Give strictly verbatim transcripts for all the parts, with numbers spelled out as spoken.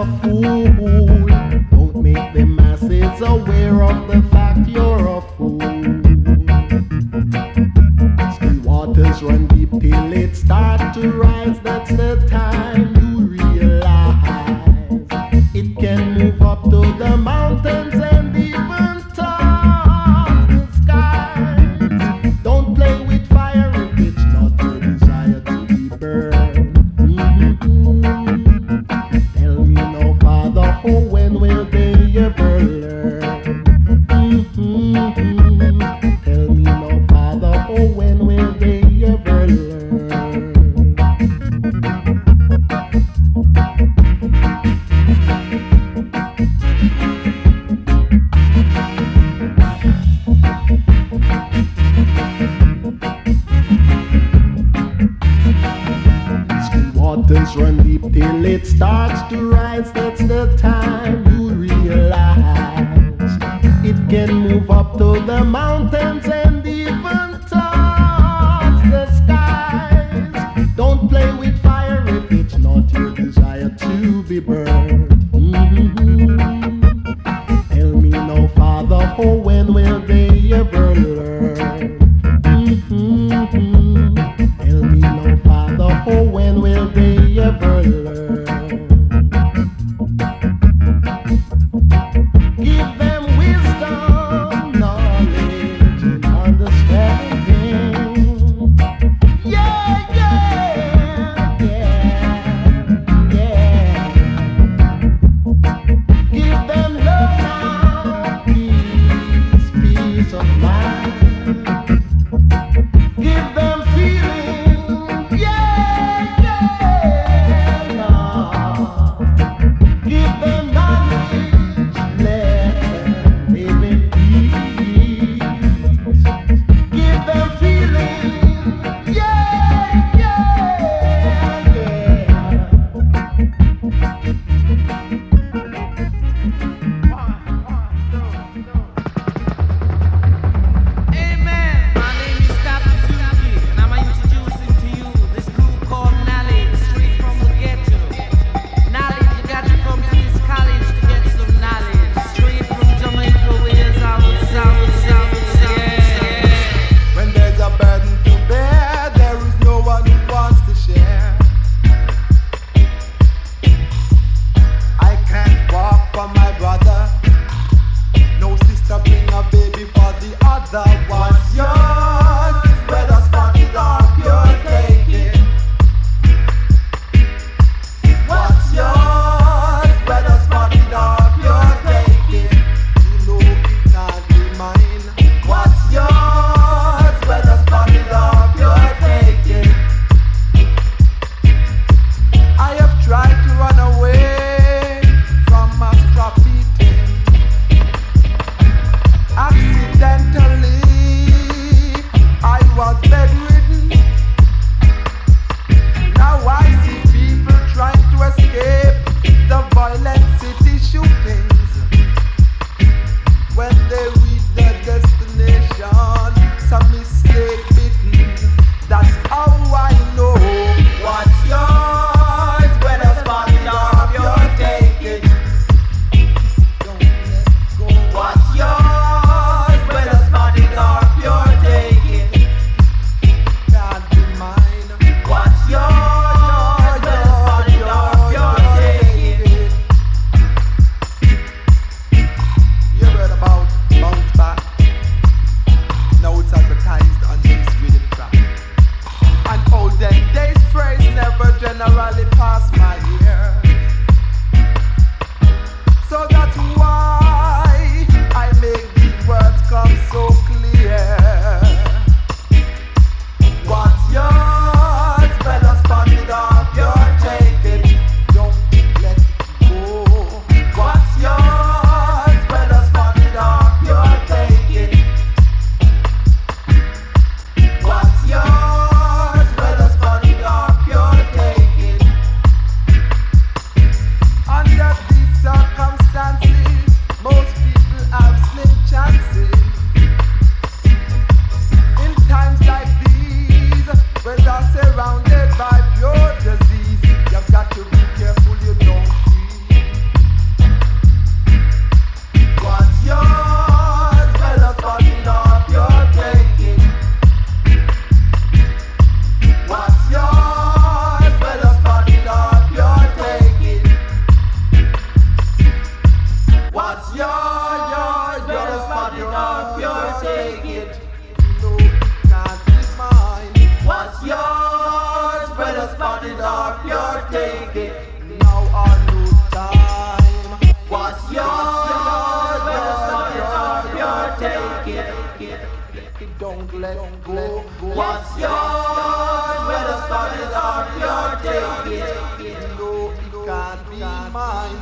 fool. Don't make the masses aware of the fact you're a fool. Still waters run deep till it starts to rise. That's the time you realize it can move up to the mountains and even touch the skies. Don't play with fire if it's not your desire to be burned. Mm-hmm. Tell me now, Father, oh, when will they ever learn? Mm-hmm. Tell me now, Father, oh, when will they ever learn? Still waters run deep till it starts to rise. That's the time you realize it can move up to the mountains and even touch the skies. Don't play with fire if it's not your desire to be burned. Mm-hmm. Tell me now, Father, oh, when will they ever learn? Mm-hmm. Tell me now, Father, oh, when will they ever learn? Give them wisdom, knowledge, and understanding. Yeah, yeah, yeah, yeah. Give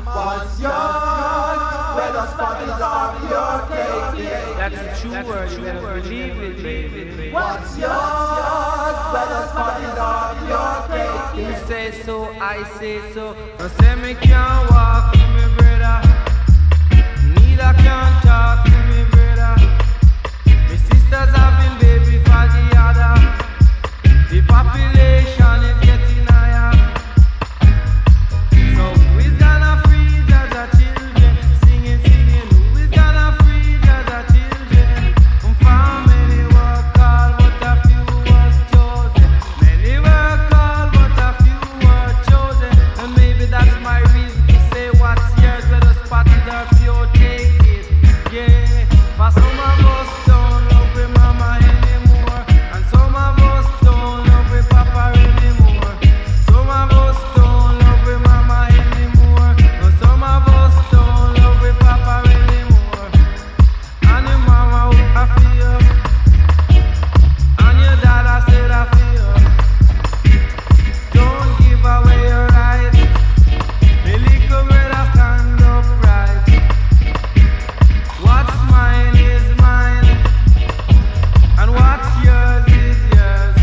What's yours? Whether spotted or pure, take it. That's a true word, you better believe it, baby. What's yours? Whether spotted or pure, take it. You say so, I say so. No say me can't walk to me, brother. Neither can't talk to me, brother. My sisters having baby for the other. The population is getting higher. So who is gonna free the children? Singing, singing, who is gonna free the children? From many were called, but a few was chosen. Many were called, but a few were chosen. And maybe that's my reason to say what's yours, whether spotted or pure, take it. Yeah, for some of us don't love with mama anymore, and some of us don't love with papa anymore. Some of us don't love with mama anymore, and some of us don't love with papa anymore. And your mama would I feel, and your dad I said I feel. Don't give away your right. Me little brother stand upright. What's mine is mine, and what's yours is yours.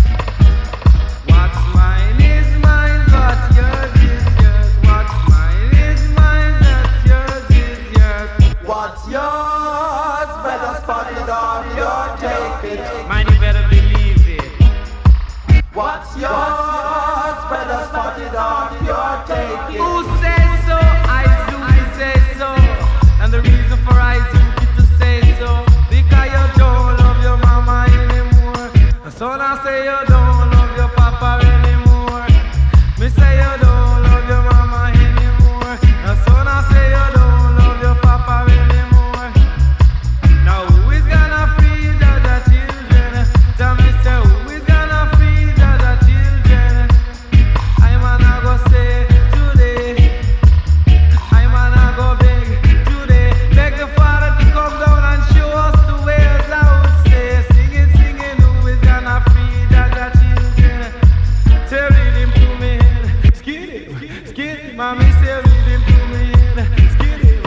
What's mine is mine, what's yours is yours. What's mine is mine, that's yours is yours. What's yours? Whether spotted or pure, take it. Man, you better believe it. What's yours? Whether spotted or pure, take it. Who says so? I do say so. And the reason for I do to say so, because you don't love your mama anymore. And so now say you don't love your papa anymore. Me say you don't love your mama anymore. And so now say you don't love your papa anymore. Now who is gonna free the other children? Tell me, say who is gonna free the other children? I'm gonna go say today. I'm gonna go beg today. Beg the Father to come down and show us the ways. I would say, singing, singing, who is gonna free the other children? Say read him to me head, skid him, skid him. Mommy say read him to me head, skid him.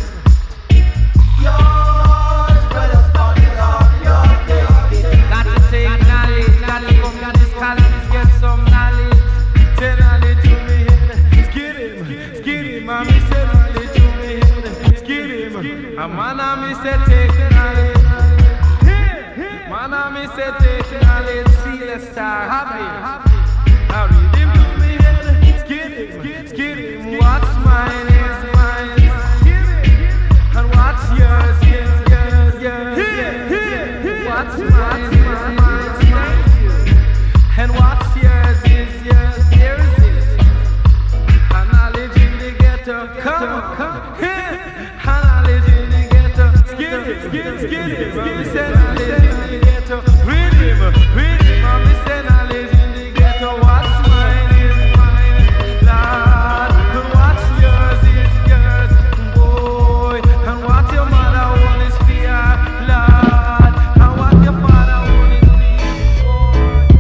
Yours, whether spotted or pure, take it. Got to take knowledge, got to come to this college, get some knowledge. Say knowledge to me head, skid him, skid him. Mommy say knowledge to me head, skid him. And man and me say take knowledge. Man and me say take knowledge. See let's start happy. Now read him to me head, skid him, skid him. What's mine is mine, and what's yours is yours, yours. What's mine is mine, and what's yours is yours, yours is. And knowledge in the ghetto, come, come, and knowledge in the ghetto, skid it, skid, skid it. Mommy say knowledge in the ghetto, read him, read him. Mommy say knowledge in the ghetto. What's mine is mine, Lord, and what's yours is yours, boy. And what your mother want is fear, Lord, and what your father want is peace, boy.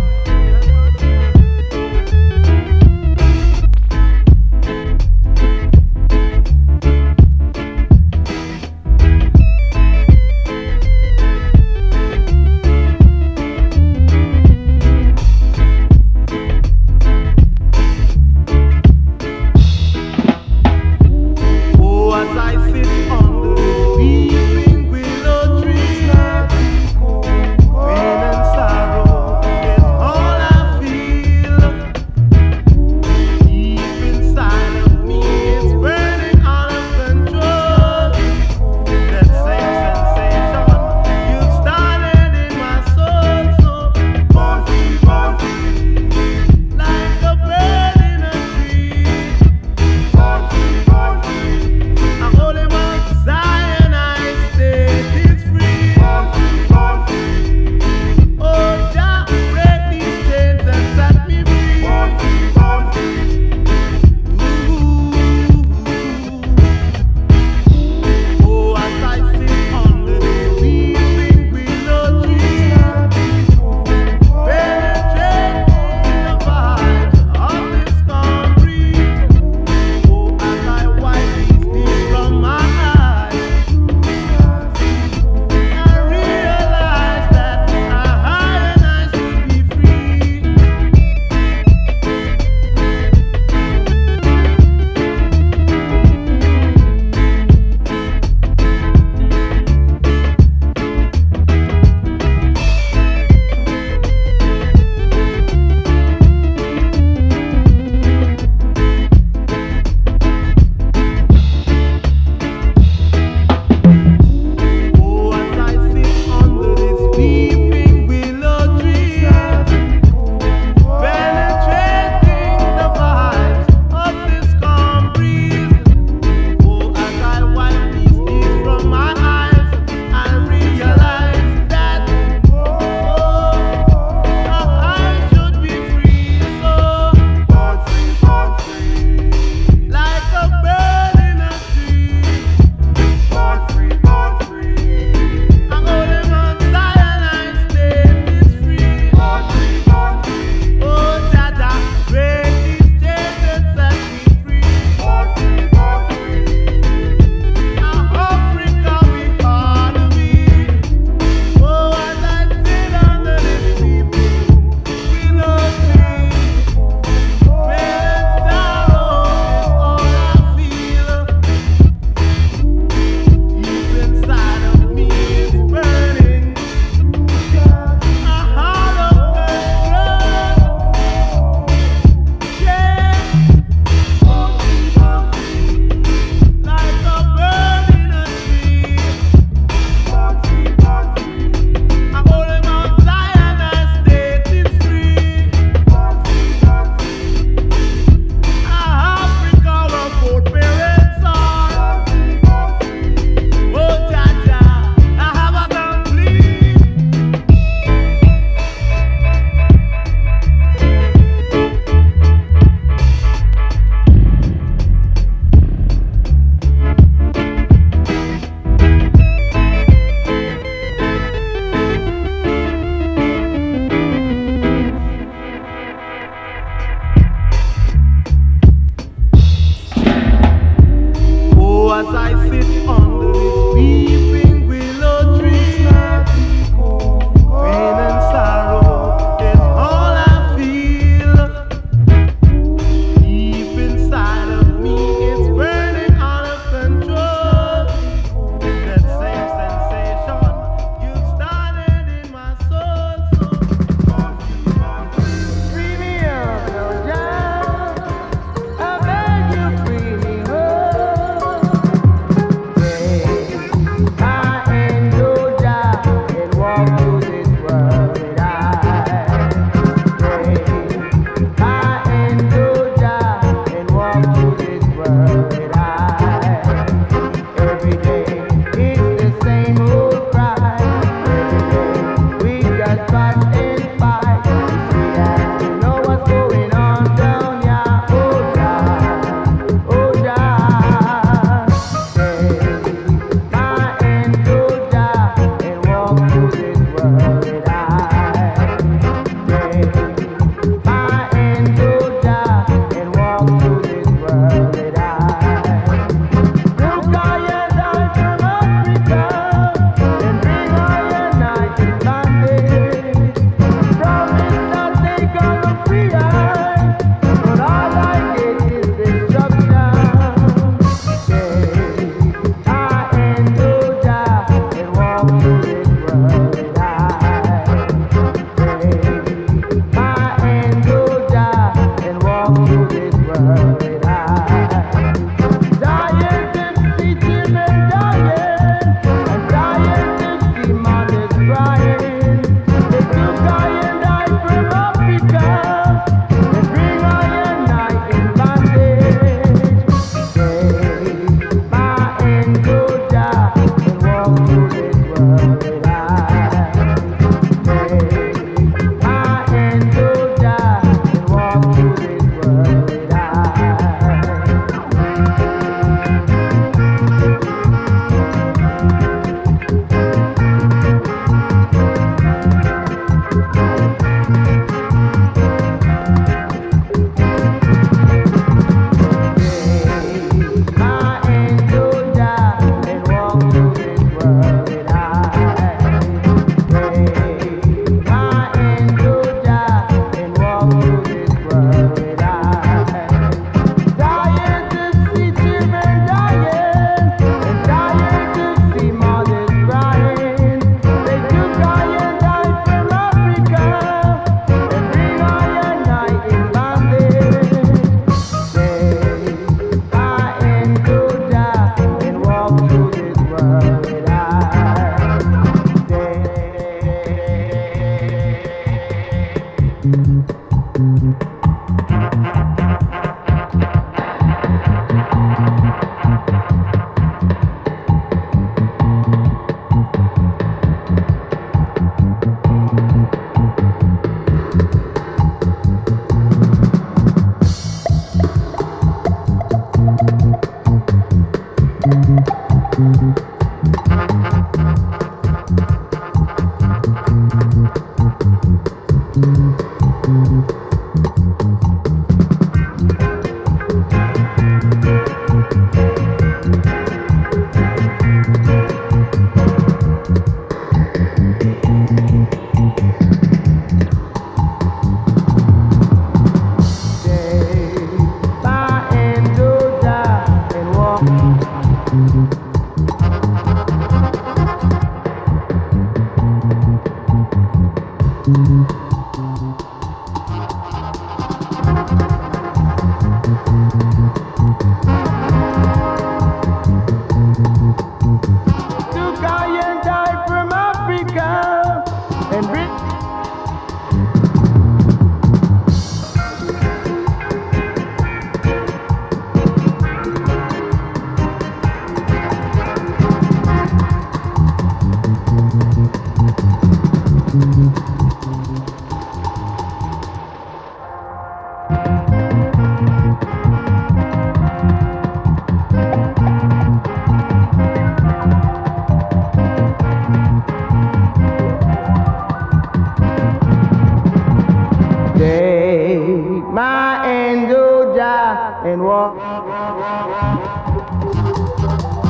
My angel Jah and walk.